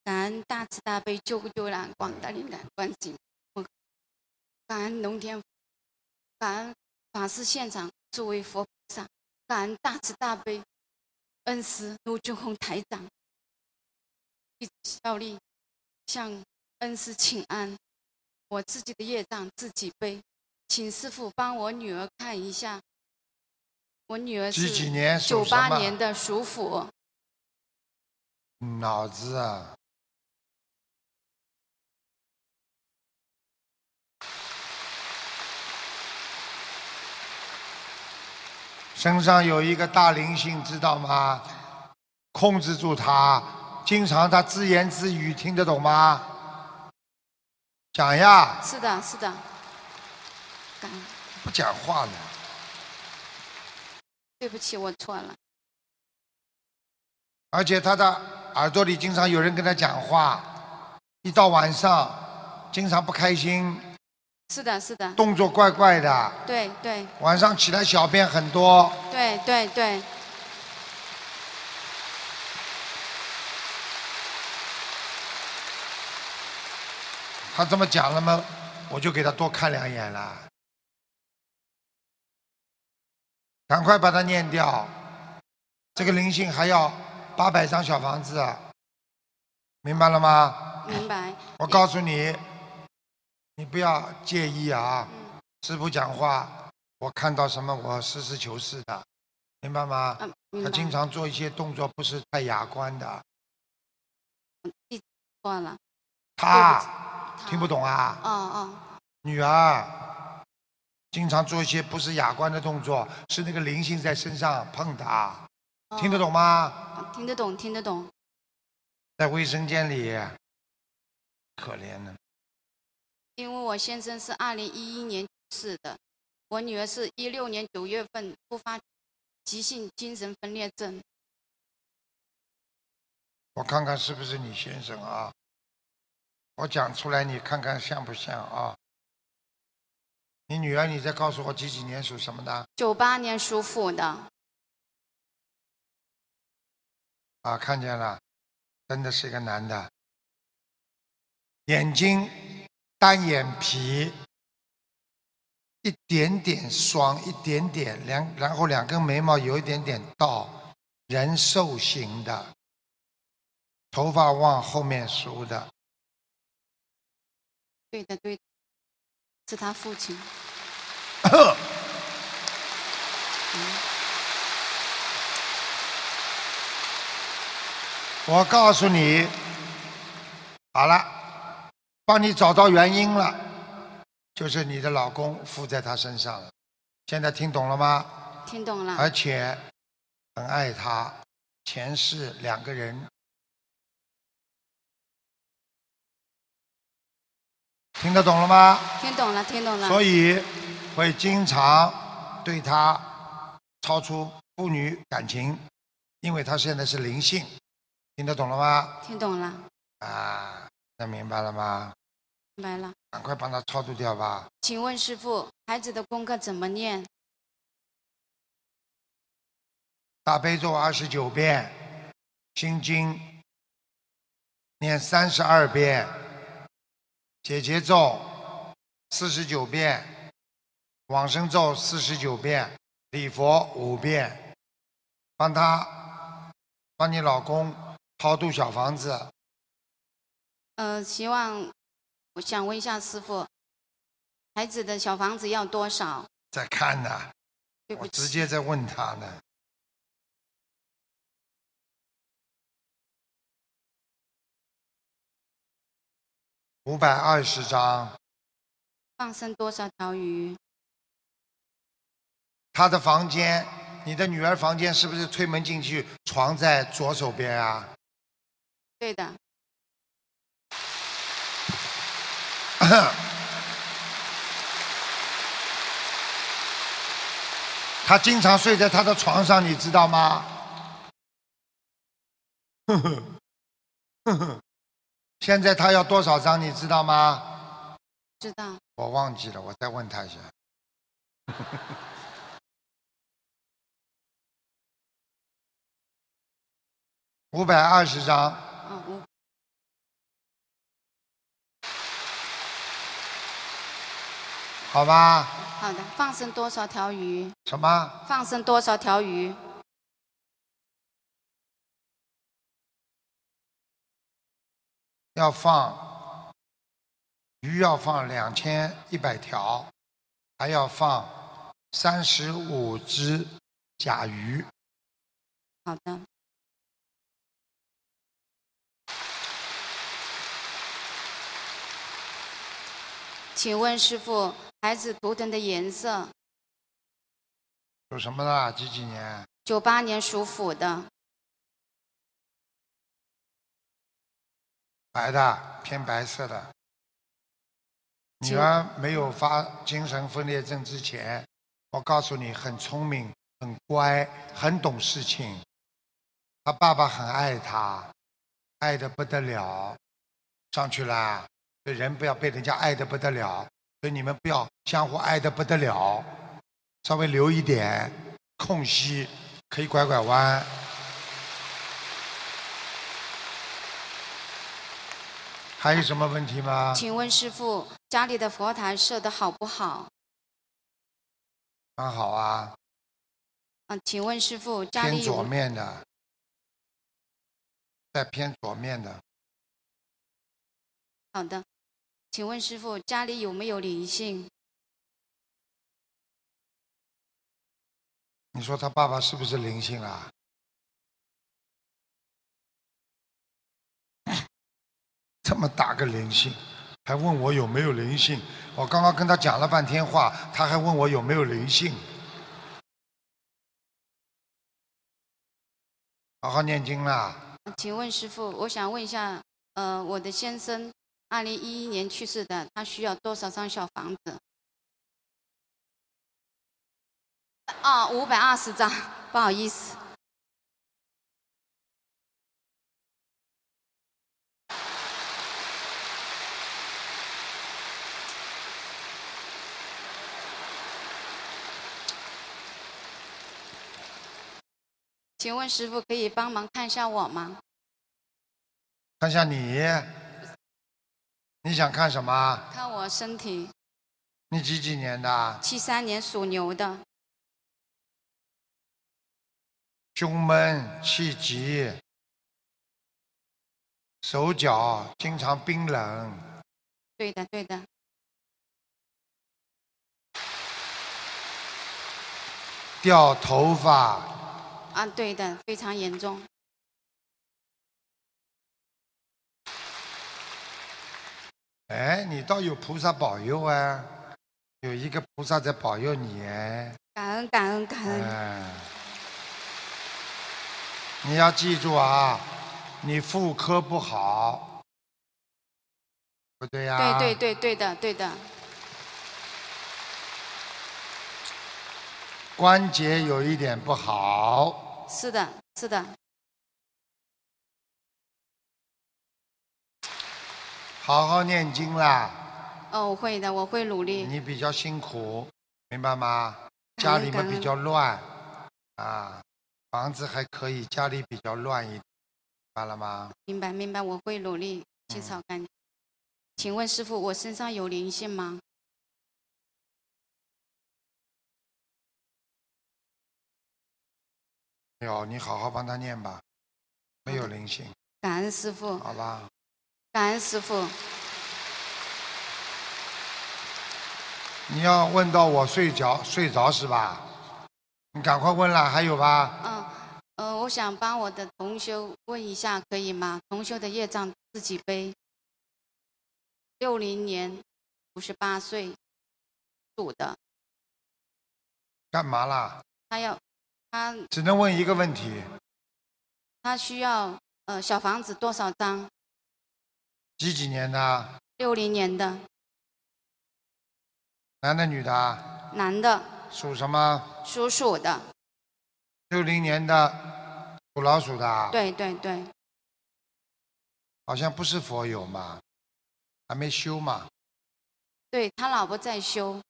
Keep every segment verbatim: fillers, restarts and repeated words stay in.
感恩大慈大悲救苦救难广大灵感观世音，我感恩龙天，感恩法师现场诸位佛菩萨，感恩大慈大悲恩师卢俊宏台长，一直效力向恩师请安。我自己的业障自己背，请师父帮我女儿看一下。我女儿是九八年的属虎。 脑子啊！身上有一个大灵性，知道吗？控制住他，经常他自言自语，听得懂吗？讲呀。 是的，是的。感恩。 不讲话呢。 对不起，我错了。 而且他的耳朵里经常有人跟他讲话，一到晚上经常不开心。 是的，是的。 动作怪怪的。 对对。 晚上起来小便很多。 对对对。 他这么讲了吗？我就给他多看两眼了。赶快把它念掉，这个灵性还要八百张小房子，明白了吗？ 明白。 我告诉你，你不要介意啊。 嗯、 师父讲话，我看到什么我实事求是的，明白吗？ 嗯、明白。 他经常做一些动作不是太雅观的。 记错了。 他听不懂啊？ 哦哦。 女儿。经常做一些不是雅观的动作，是那个灵性在身上碰他，哦、听得懂吗？ 听得懂，听得懂。 在卫生间里，可怜呢。 因为我先生是二零一一年去世的，我女儿是一六年九月份突发急性精神分裂症。 我看看是不是你先生啊？我讲出来，你看看像不像啊？你女儿，你再告诉我几几年属什么的？ 九八年属虎的。 啊，看见了，真的是一个男的，眼睛单眼皮，一点点双，一点点两，然后两根眉毛有一点点倒，人瘦型的，头发往后面梳的。 对的，对的。是他父亲。 我告诉你，好了，帮你找到原因了，就是你的老公附在他身上了。现在听懂了吗？ 听懂了。 而且很爱他，前世两个人。听得懂了吗？ 听懂了，听懂了。 所以会经常对他超出父女感情，因为他现在是灵性，听得懂了吗？ 听懂了。 啊，那明白了吗？ 明白了。 赶快帮他超度掉吧。 请问师父，孩子的功课怎么念？ 大悲咒二十九遍，心经念三十二遍。解结咒四十九遍，往生咒四十九遍，礼佛五遍，帮他帮你老公超度小房子。 呃，希望我想问一下师父，孩子的小房子要多少？ 在看呢， 我直接在问他呢。五百二十张。 放生多少条鱼？ 他的房间，你的女儿房间是不是推门进去，床在左手边啊？ 对的。 他经常睡在他的床上，你知道吗？呵呵，呵呵。现在他要多少张，你知道吗？ 知道。 我忘记了，我再问他一下。五百二十张。 嗯， 好吧？ 好的，放生多少条鱼？ 什么？ 放生多少条鱼？ 要放鱼要放两千一百条，还要放三十五只甲鱼。 好的。请问师傅，孩子图腾的颜色？ 属什么的？几几年？ 九八年属虎的。 白的，偏白色的。女儿没有发精神分裂症之前，我告诉你，很聪明，很乖，很懂事情。她爸爸很爱她，爱得不得了。上去啦，这人不要被人家爱得不得了，所以你们不要相互爱得不得了，稍微留一点空隙，可以拐拐弯。还有什么问题吗？ 请问师傅，家里的佛台设的好不好？ 蛮好啊。 啊，请问师傅，家里有偏左面的，在偏左面的。 好的，请问师傅，家里有没有灵性？ 你说他爸爸是不是灵性啊？这么大个灵性，还问我有没有灵性？我刚刚跟他讲了半天话，他还问我有没有灵性。好好念经啦。 请问师傅，我想问一下，呃，我的先生二零一一年去世的，他需要多少张小房子？啊，五百二十张，不好意思。请问师傅可以帮忙看一下我吗？ 看下你，你想看什么？ 看我身体。 你几几年的？ 七三年属牛的。 胸闷气急，手脚经常冰冷。 对的，对的。 掉头发。 啊，对的，非常严重。 哎，你倒有菩萨保佑啊，有一个菩萨在保佑你哎。 感恩感恩感恩。 哎，你要记住啊，你妇科不好，不对呀、啊？ 对对对对的对的。 关节有一点不好。 是的，是的。 好好念经啦。 哦，我会的，我会努力。 你比较辛苦，明白吗？家里面比较乱，啊，房子还可以，家里比较乱一点，明白了吗？ 明白明白，我会努力清扫干净。嗯、请问师父，我身上有灵性吗？ 有，你好好帮他念吧，没有灵性。 感恩师父。 好吧。 感恩师父。 你要问到我睡着睡着是吧？你赶快问了，还有吧？ 嗯，呃，我想帮我的同修问一下，可以吗？同修的业障自己背。六零年，五十八岁，属的。 干嘛啦？ 他要，他只能问一个问题。 他需要呃小房子多少张？ 几几年的？ 六零年的。 男的女的？ 男的。 属什么？ 属鼠的。 六零年的，属老鼠的。 对对对。 好像不是佛友嘛，还没修嘛。 对他老婆在修。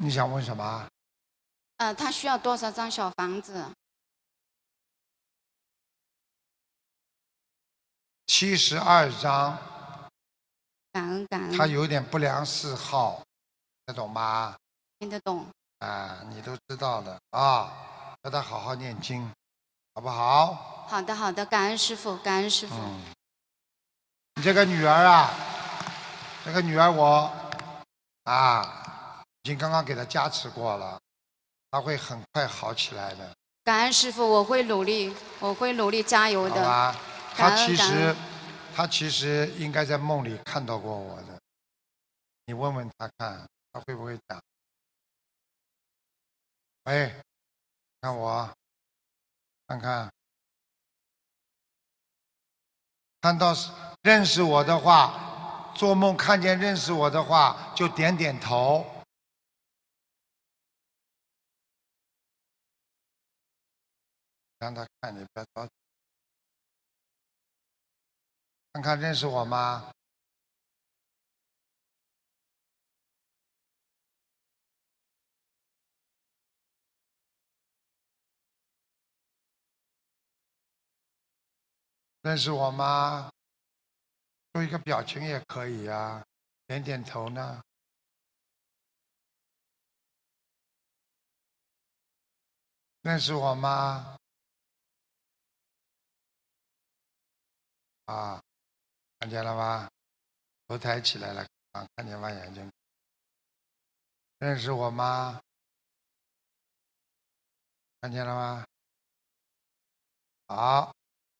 你想问什么？ 呃，他需要多少张小房子？ 七十二章。 感恩感恩。 他有点不良嗜好，听得懂吗？ 听得懂。 啊，你都知道的啊，叫他好好念经，好不好？ 好的好的，感恩师父，感恩师父。 嗯，你这个女儿啊，这个女儿我啊，已经刚刚给她加持过了，她会很快好起来的。 感恩师父，我会努力，我会努力加油的。 好吧， 感她其实恩感恩。 她其实应该在梦里看到过我的，你问问她看，她会不会讲？喂，看我，看看，看到认识我的话，做梦看见认识我的话，就点点头。让他看，你不要着急。看看认识我吗？认识我吗？做一个表情也可以啊，点点头呢。认识我吗？啊，看见了吗？头抬起来了，啊，看见吗？眼睛。认识我吗？看见了吗？好。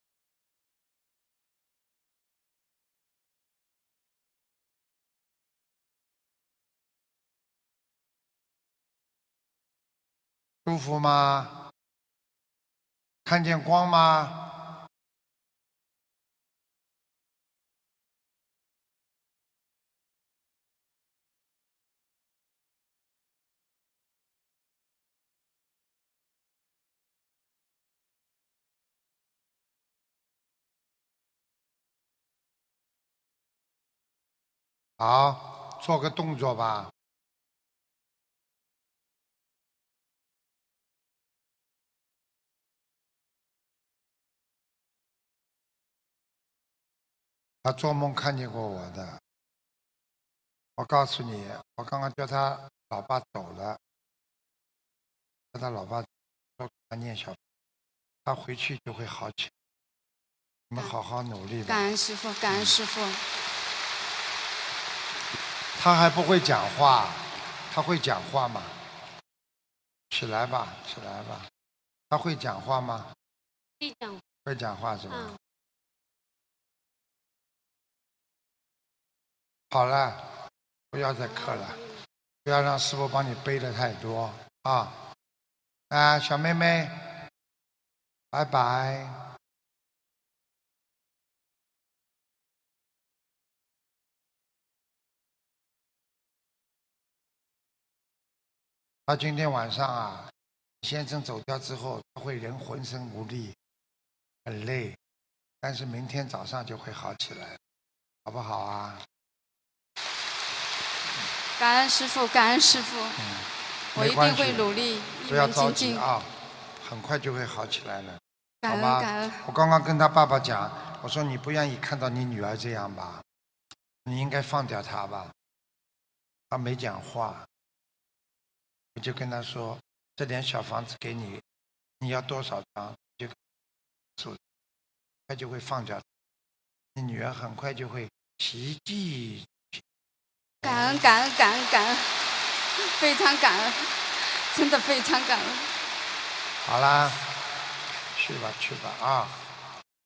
舒服吗？看见光吗？好，做个动作吧。他做梦看见过我的。我告诉你，我刚刚叫他老爸走了，叫他老爸说他念小，他回去就会好起来。你们好好努力吧。 感恩师父，感恩师父。 他还不会讲话，他会讲话吗？起来吧，起来吧。他会讲话吗？ 会讲。 会讲话是吧？ 嗯。 好了，不要再磕了，不要让师父帮你背的太多啊！啊，小妹妹，拜拜。他今天晚上啊，先生走掉之后，他会人浑身无力，很累，但是明天早上就会好起来，好不好啊？ 感恩师父，感恩师父。 嗯， 我一定会努力， 不要一着急门精进。 啊，很快就会好起来了， 感恩好吗？ 感恩。 我刚刚跟他爸爸讲，我说你不愿意看到你女儿这样吧，你应该放掉她吧。他没讲话，我就跟他说，这点小房子给你，你要多少张就数，他就会放掉，你女儿很快就会奇迹。 感恩感恩感恩感恩，非常感恩，真的非常感恩。 好啦，去吧去吧啊。